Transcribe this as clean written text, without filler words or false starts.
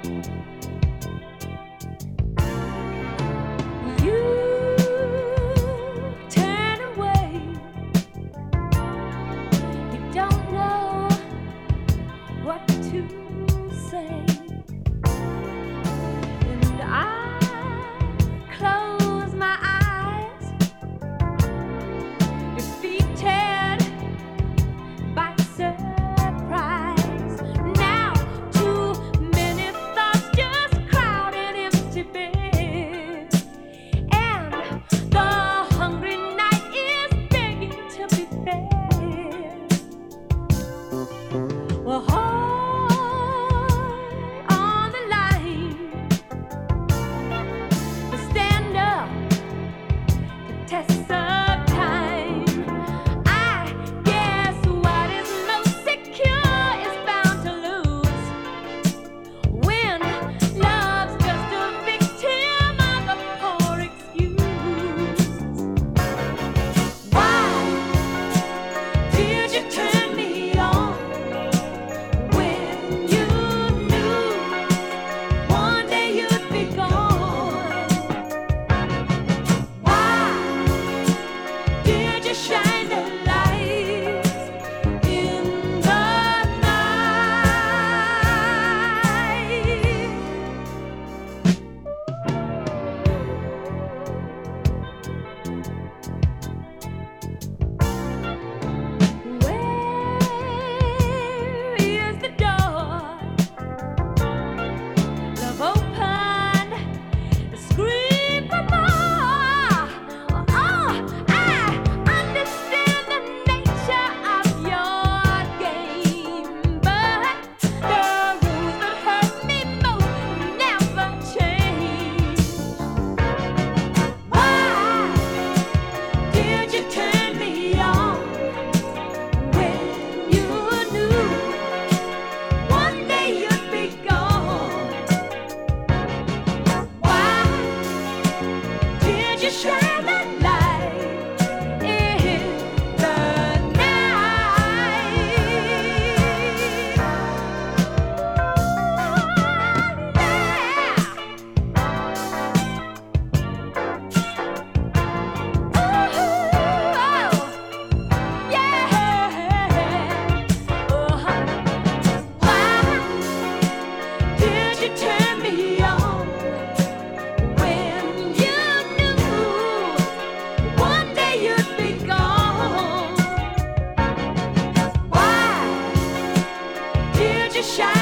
You turn away. You don't know what to say. And I close my eyes, defeated by surprise. Now too many thoughts just crowd an empty bed, and the hungry night is begging to be fed. Well, hold on the line, stand up to test of time. I guess what is most secure is bound to lose when love's just a victim of a poor excuse. Why did you turn me on when you knew one day you'd be gone? Why did you shine the light in the night? Where is the door? Love opened, scream for more. Oh, I understand the nature of your game, but the rules that hurt me most never change. Why did you turn me on when you knew one day you'd be gone? Why did you shine that light in the night? Why did you turn me on when you knew one day you'd be gone? Why did you shine